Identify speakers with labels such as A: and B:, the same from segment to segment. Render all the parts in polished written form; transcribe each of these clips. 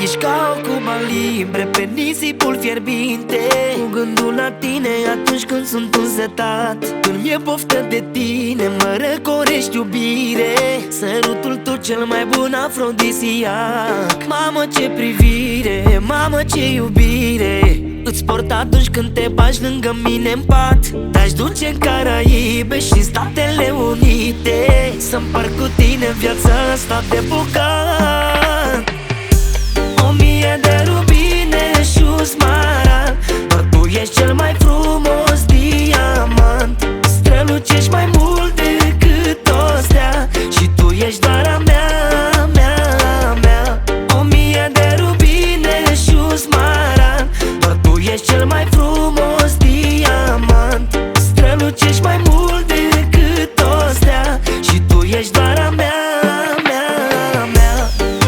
A: Ești ca o Cuba Libre pe nisipul fierbinte, cu gândul la tine atunci când sunt însetat. Când mi-e poftă de tine, mă răcorești iubire, sărutul tu cel mai bun afrodisiac. Mamă, ce privire, mamă, ce iubire îți port atunci când te bagi lângă mine în pat. Te-aș duce în Caraibe și în Statele Unite, să împart cu tine viața asta de bogat. 1000 de rubine și un smaragd, doar tu ești cel mai frumos diamant. Strălucești mai mult decât o stea și tu ești doar a mea, mea, mea. 1000 de rubine și un smaragd, doar tu ești cel mai frumos diamant. Strălucești mai mult decât o stea și tu ești doar a mea, mea, mea.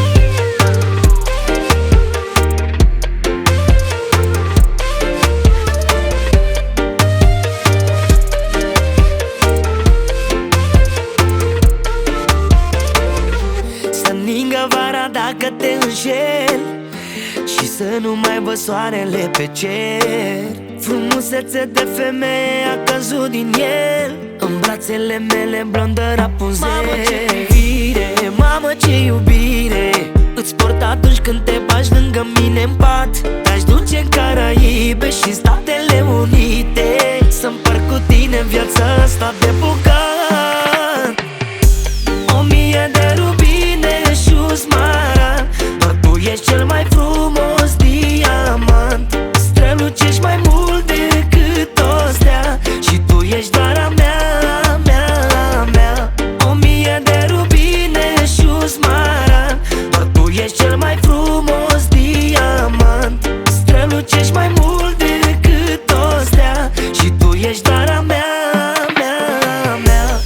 A: Să ningă vara dacă te înșel și să nu mai văd soarele pe cer. Frumusețe de femeie a căzut din el, în brațele mele blondă Rapunzel. Mamă, ce privire, mamă, ce iubire îți port atunci când te bagi lângă mine în pat. Te-aș duce în Caraibe și în Statele Unite, să împart cu tine viața asta de bogat. 1000 de rubine și un smaragd, doar tu ești cel mai frumos diamant. Strălucești mai mult decât o stea și tu ești doar a mea, mea, mea. 1000 de rubine și un smaragd, doar tu ești cel mai frumos diamant. Strălucești mai mult decât o stea și tu ești doar a mea, mea, mea.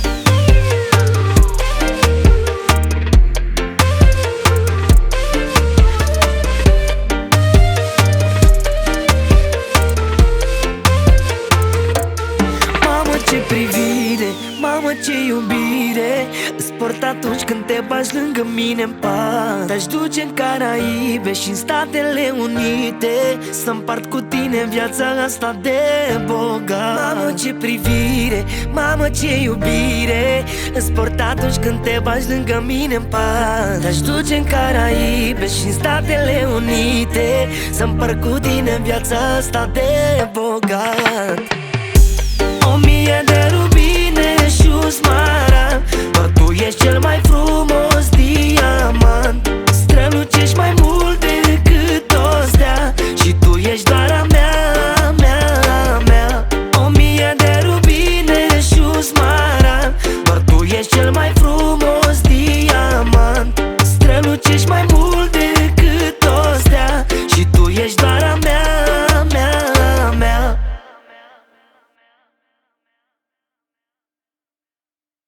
A: Mamă, ce privire, mamă, ce iubire îți port atunci când te bagi lângă mine în pat. Te-aș duce în Caraibe și în Statele Unite, să împart cu tine viața asta de bogat. Mamă, ce privire, mamă, ce iubire îți port atunci când te bagi lângă mine în pat. Te-aș duce în Caraibe și în Statele Unite, să împart cu tine viața asta de bogat. 1000 de rubine și un smaragd,